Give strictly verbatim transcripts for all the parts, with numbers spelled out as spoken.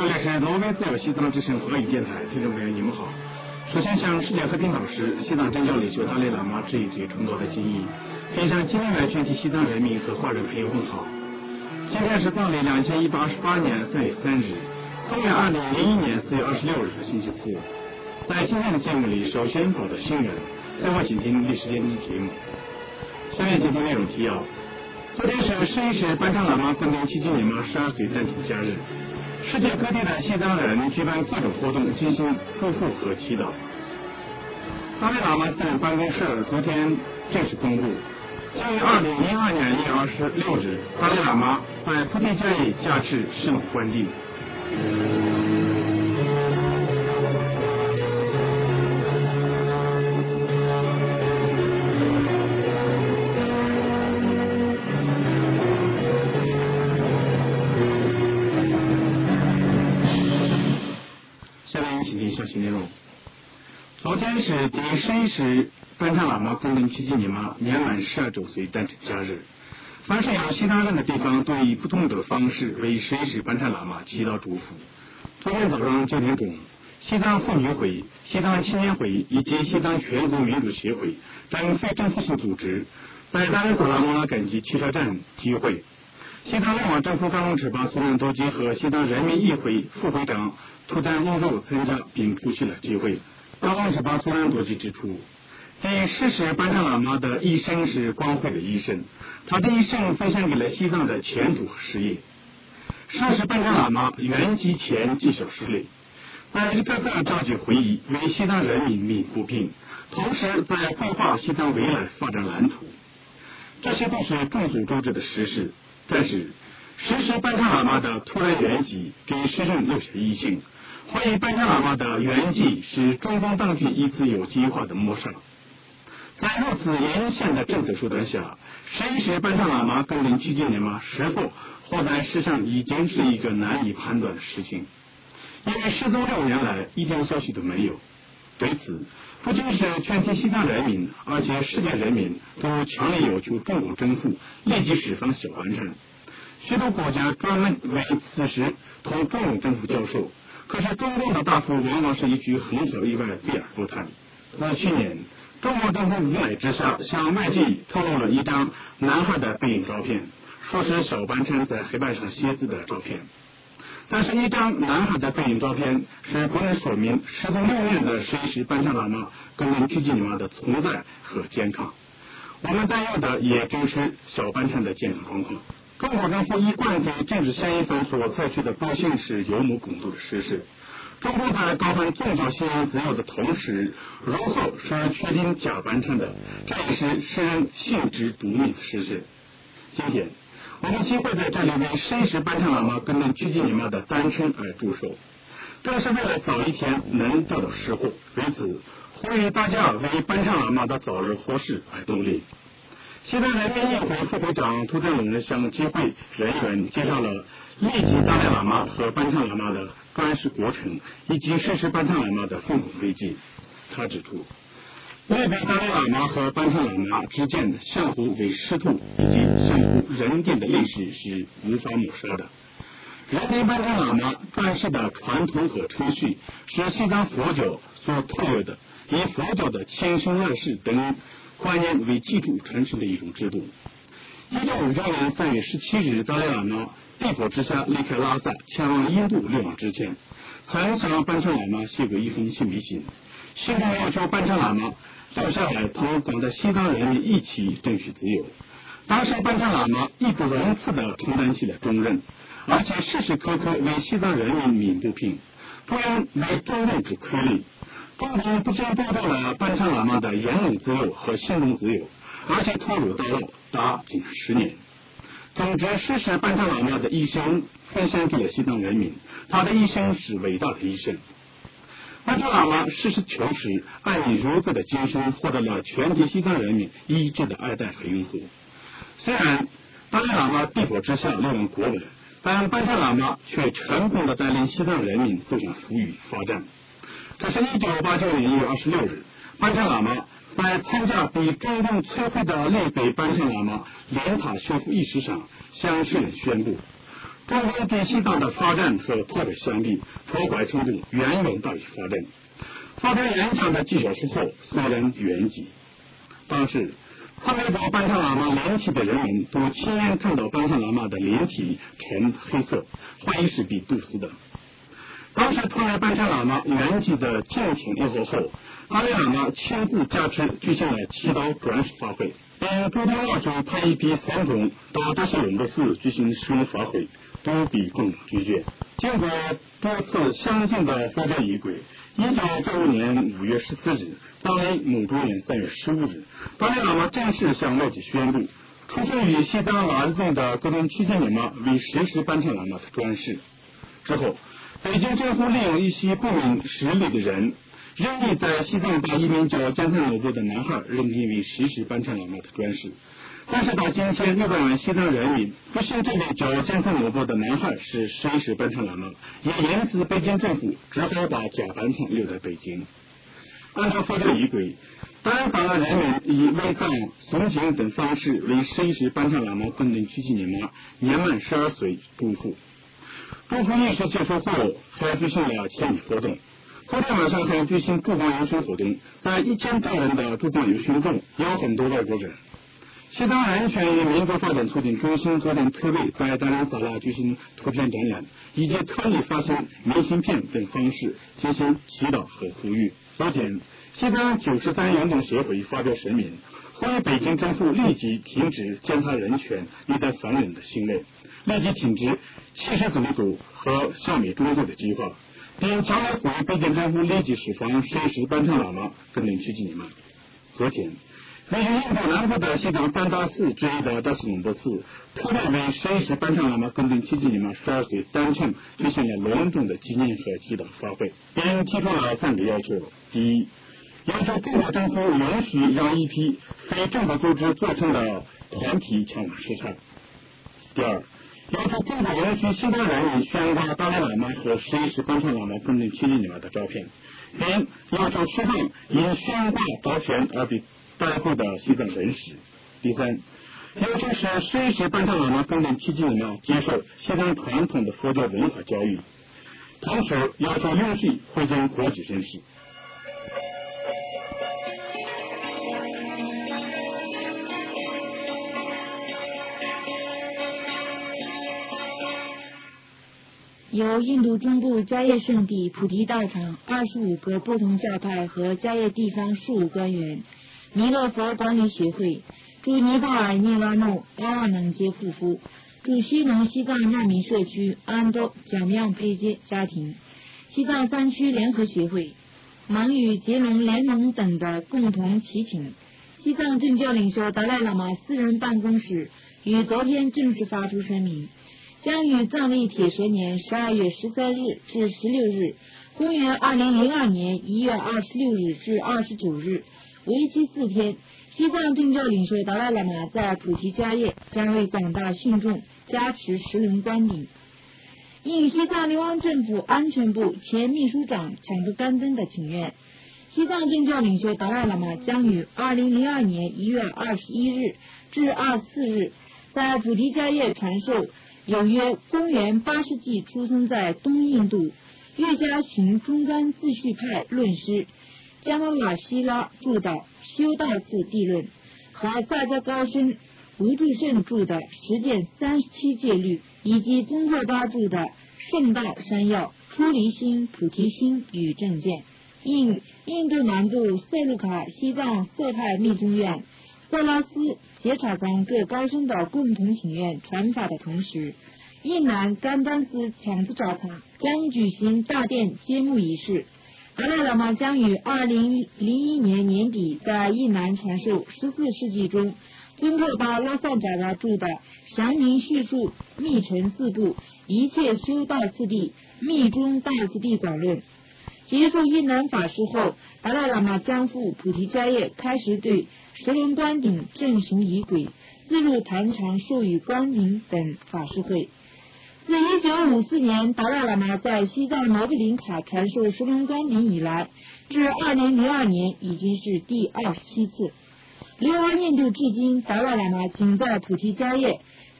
这里是挪威自由西藏之声华语电台，听众朋友你们好。首先向世界和平导师、西藏真教领袖达赖喇嘛致以最崇高的敬意，并向今天的全体西藏人民和华人朋友问好。今天是藏历两千一百二十八年三月三日，公元二零零一年四月二十六日的星期四。在今天的节目里，首先报道新闻，最后请听历史点评节目。下面节目内容提要：昨天是十一世班禅喇嘛恭顶七斤尼玛十二岁诞辰佳日，世界各地的西藏人举办各种活动进行祝福和祈祷。达赖喇嘛私人办公室昨天正式公布，将于二零零二年一月二十六日，达赖喇嘛在菩提迦叶加持圣官定。下面请听消息内容。昨天是第十一世班禅喇嘛恭顶七斤尼玛年满十二周岁诞辰佳日。凡是有西藏人的地方，都以不同的方式为十一世班禅喇嘛祈祷祝福。昨天早上九点钟，西藏妇女会、西藏青年会以及西藏全国民主协会等非政府性组织在达赖喇嘛赶集汽车站集会。西藏联网政府办公室把苏兰多吉和西藏人民议会副会长图丹乌肉参加并出席了集会。办公室把苏兰多吉指出，第十世班禅喇嘛的一生是光辉的一生，他的一生分享给了西藏的前途和事业。十世班禅喇嘛圆寂前纪晓室内，在一个个召集会议，为西藏人民鸣不平，同时在规划西藏未来发展蓝图。这些都是众所周知的实事，但是十世班禅喇嘛的突然圆寂给世人留下疑心，怀疑班禅喇嘛的圆寂是中共当局一次有计划的谋杀。在如此严限的政策手段下，十一世班禅喇嘛恭顶七斤尼玛是否活在世上已经是一个难以判断的事情，因为失踪六年来一条消息都没有。对此，不仅是全体西藏人民，而且世界人民都强烈要求中国政府立即释放小班禅。许多国家专门为此事同中共政府交涉，可是中共的答复往往是一句横挑意外，避而不谈。自去年，中国政府无奈之下向外界透露了一张男孩的背影照片，说是小班禅在黑板上写字的照片。但是一张男孩的背影照片是不能说明失踪六年的十一世班禅喇嘛恭顶七斤尼玛的存在和健康。我们担忧的也正是小班禅的健康状况。中国政府一贯对政治嫌疑犯所采取的暴行是有目共睹的事实。中国在高喊宗教信仰自由的同时，如何是确定假班禅的，这也是世人心知肚明的事实。今天我们机会在这里为十一世班禅喇嘛恭顶七斤尼玛的诞辰而祝寿，正是为了早一天能得到实获。为此，呼吁大家为班禅喇嘛的早日获释而努力。西藏人民议会副会长图丹龙向集会人员介绍了立即达赖喇嘛和班禅喇嘛的转世过程，以及十世班禅喇嘛的丰功伟绩。他指出，内北达赖喇嘛和班禅喇嘛之间相互为师徒以及相互认定的历史是无法抹杀的。人民班禅喇嘛转世的传统和程序是西藏佛教所特有的，以佛教的前生来世等观念为基础传承的一种制度。一九五九年三月十七日，达赖喇嘛被迫之下离开拉萨，前往印度流亡之前，曾向班禅喇嘛写过一封信密信，信中要求班禅喇嘛留下来同广大西藏人民一起争取自由。当时班禅喇嘛义不容辞地承担起了重任，而且时时刻刻为西藏人民鸣不平，不应为中共之亏累。中共不仅剥夺了班禅喇嘛的言论自由和行动自由，而且拖入到牢达近十年。总之，十世班禅喇嘛的一生分享给了西藏人民，他的一生是伟大的一生。班禅喇嘛实事求是、爱民如子的精神获得了全体西藏人民一致的爱戴和拥护。虽然达赖喇嘛被迫之下流亡国外，但班禅喇嘛却成功的带领西藏人民走向富裕发展。这是一九八九年一月二十六日，班禅喇嘛在参加被中共摧毁的内北班禅喇嘛连塔修复仪式上向世人宣布， 中国对西藏的发展和拓展相比，破坏程度远远大于发展。发展延长的几小时后，虽然原籍。当时参拜过班禅喇嘛灵体的人们都亲眼看到班禅喇嘛的灵体呈黑色，怀疑是被毒死的。当时托来班禅喇嘛原籍的敬请以后后，达赖喇嘛亲自加持举行了祈祷转世法会，并主动要求派一批僧众到德西永德寺举行施用法会，都被众拒绝。经过多次相近的佛教仪轨，一九九五年五月十四日，当年蒙主年三月十五日，达赖喇嘛正式向外界宣布，出生于西藏拉日宗的格伦曲靖喇嘛为实施班禅喇嘛的转世。之后，北京政府利用一些不明实力的人，任意在西藏把一名叫江灿罗布的男孩认定为实施班禅喇嘛的转世。但是到今天，六百万西藏人民不信这位叫江灿罗布的男孩是实施班禅喇嘛，也因此北京政府只好把假班禅留在北京。按照佛教仪轨，丹法人民以为藏、诵经等方式为实施班禅喇嘛根本曲靖喇嘛年满十二岁祝福。祝福仪式结束后，还举行了献礼活动。昨天晚上还举行烛光游行活动，在一千多人的烛光游行中，有很多外国人。西藏人权与民族发展促进中心昨天特别在达兰萨拉举行图片展览，以及特意发行明信片等方式进行祈祷和呼吁。昨天，西藏九十三运动协会发表声明，呼吁北京政府立即停止践踏人权、虐待犯人的行为，立即停止歧视种族和消灭种族的计划，并强烈呼吁北京政府立即释放实施班禅喇嘛根本曲靖喇嘛。昨天，位于印度南部的西藏班达寺之一的达西隆博寺，特别为实施班禅喇嘛根本曲靖喇嘛十二岁诞辰举行了隆重的纪念和祈祷法会，并提出了三个要求：第一，要求中国政府允许让一批非政府组织组成的团体前往视察；第二，要求中国允许西藏人民悬挂达赖喇嘛和实施班禅喇嘛根本曲靖喇嘛的照片，并要求释放因悬挂照片而被逮捕的西藏人士。第三，要求是实施班禅喇嘛根本曲靖喇嘛接受西藏传统的佛教文化教育，同时要求允许回疆国际人士。 由印度中部迦叶圣地菩提道场二十五个不同教派和迦叶地方事务官员、弥勒佛管理协会驻尼泊尔聂拉诺阿瓦能杰夫妇、驻西农西藏难民社区安多蒋亮佩杰家庭、西藏三区联合协会、蒙语杰隆联盟等的共同祈请，西藏政教领袖达赖喇嘛私人办公室于昨天正式发出声明，将于藏历铁蛇年十二月十三日至十六日，公元二零零二年一月二十六日至二十九日，为期四天，西藏政教领袖达赖喇嘛在菩提迦叶将为广大信众加持十轮观顶。应西藏流亡政府安全部前秘书长抢布甘登的请愿，西藏政教领袖达赖喇嘛将于二零零二年一月二十一日至二十四日，在菩提迦叶传授有约公元八世纪出生在东印度岳家行中观自序派论师加玛瓦希拉著的《修道次地论》和在家高僧吴祝胜著的《实践三十七戒律》，以及宗喀巴著的《圣道山要、出离心、菩提心与正见》。应印度南部塞鲁卡西藏色派密宗院、色拉斯、杰查冈各高僧的共同请愿传法的同时，印南甘丹寺强子giáo堂将举行大殿揭幕仪式。达赖喇嘛将于二零零一年年底在印南传授十四世纪中宗喀巴拉萨扎达著的《详明叙述密乘四部一切修道次第密宗大次第广论》。结束印南法事后，达赖喇嘛将赴菩提迦叶开始对十轮观顶正行仪轨、自入坛场授予观顶等法事会。自一九五四年达赖喇嘛在西藏毛比林卡传授十轮观顶以来，至二零零二年已经是第二十七次。流亡印度至今，达赖喇嘛仅在菩提迦叶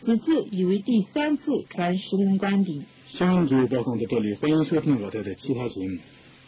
此次已为第三次传时轮观顶。 新闻就播送到这里，欢迎收听我台的其他节目。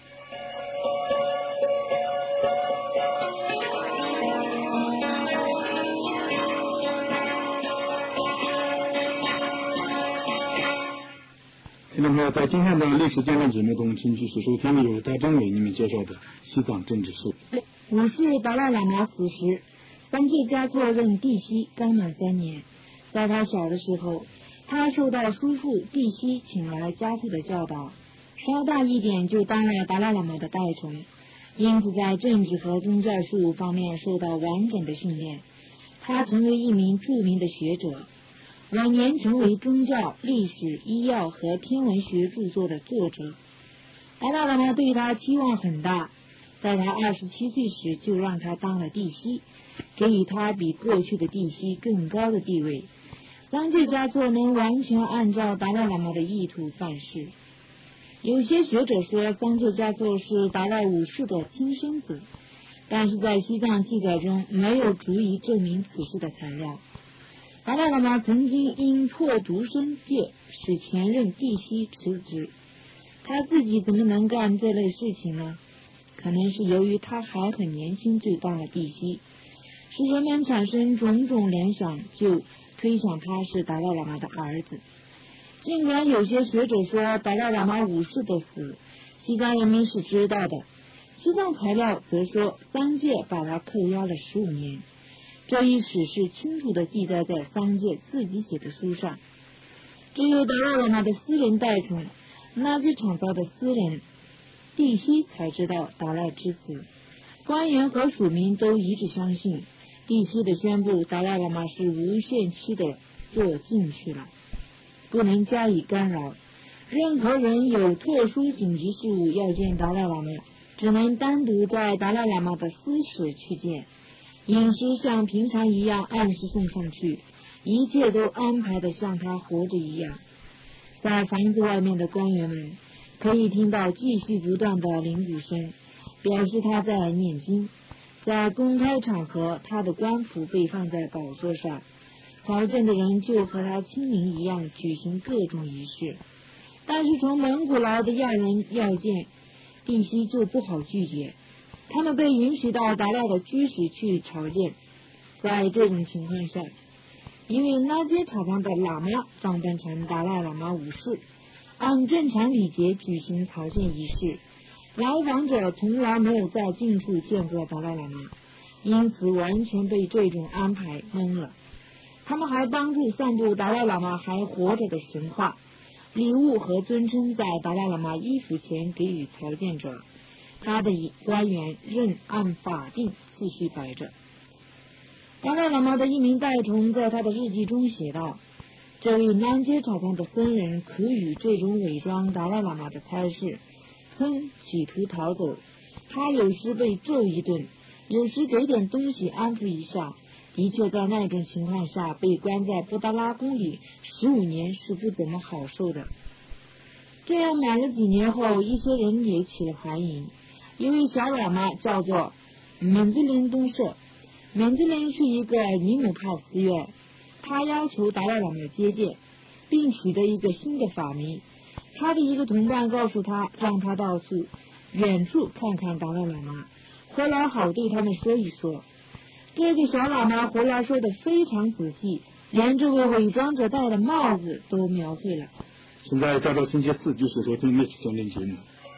听众朋友，在今天的历史见证节目中，请继续收听由大正为你们介绍的西藏政治史。 五世达赖喇嘛死时，桑杰嘉措任帝西刚满三年。在他小的时候，他受到叔父帝西请来嘉措的教导，稍大一点就当了达赖喇嘛的代从，因此在政治和宗教事务方面受到完整的训练。他成为一名著名的学者，晚年成为宗教、历史、医药和天文学著作的作者。达赖喇嘛对他期望很大，在他二十七岁时就让他当了帝西，给予他比过去的帝西更高的地位。桑杰嘉措能完全按照达赖喇嘛的意图办事。有些学者说桑杰嘉措是达赖五世的亲生子，但是在西藏记载中没有足以证明此事的材料。达赖喇嘛曾经因破独生戒使前任帝西辞职，他自己怎么能干这类事情呢？可能是由于他还很年轻就当了帝西，使人们产生种种联想，就推想他是达赖喇嘛的儿子。尽管有些学者说达赖喇嘛五世的死西藏人民是知道的，西藏材料则说桑杰把他扣押了十五年，这一史是清楚地记载在桑杰自己写的书上。只有达赖喇嘛的私人代从那吉厂造的私人帝西才知道达赖之死，官员和属民都一致相信帝西的宣布达赖喇嘛是无限期的做进去了，不能加以干扰。任何人有特殊紧急事务要见达赖喇嘛，只能单独在达赖喇嘛的私室去见，饮食像平常一样按时送上去，一切都安排得像他活着一样。在房子外面的官员们可以听到继续不断的铃鼓声，表示他在念经。在公开场合，他的官服被放在宝座上，朝见的人就和他亲临一样举行各种仪式。但是从蒙古来的亚人要见帝西就不好拒绝，他们被允许到达赖的居室去朝见。在这种情况下，一位拉杰塔藏的喇嘛装扮成达赖喇嘛五世，按正常礼节举行朝见仪式。来访者从来没有在近处见过达赖喇嘛，因此完全被这种安排蒙了。他们还帮助散布达赖喇嘛还活着的神话，礼物和尊称在达赖喇嘛衣服前给予朝见者，他的官员仍按法定次序摆着。达赖喇嘛的一名代从在他的日记中写道，这位南街草堂的僧人可与这种伪装达赖喇嘛的差事曾企图逃走，他有时被揍一顿，有时给点东西安抚一下，的确在那种情况下被关在布达拉宫里十五年是不怎么好受的。这样满了几年后，一些人也起了怀疑。一位小喇嘛叫做缅兹林东舍，缅兹林是一个尼姆派寺院，他要求达赖喇嘛接见，并取得一个新的法名。他的一个同伴告诉他，让他到处远处看看达赖喇嘛，回来好对他们说一说。这个小喇嘛回来说的非常仔细，连这位伪装者戴的帽子都描绘了。 现在下周星期四继续收听历史讲解节目。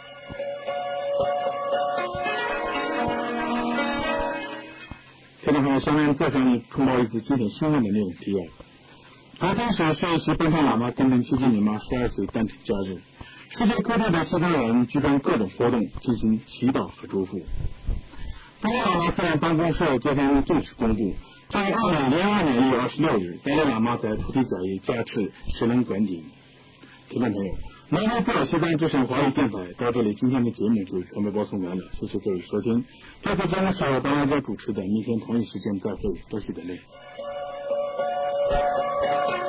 听众朋友，下面再向你通报一次今天新闻的内容提要。昨天是学习本场喇嘛跟登奇迹尼玛十二岁诞辰佳日，世界各地的西藏人举办各种活动进行祈祷和祝福。达赖喇嘛私人办公室昨天正式公布，在二零零二年一月二十六日，达赖喇嘛在菩提甲耶加持时能观顶。听众朋友，南方普尔西藏之声华语电台到这里，今天的节目就全部播送完了，谢谢各位收听。这次节目是我当大家主持的，明天同一时间再会，多谢等待。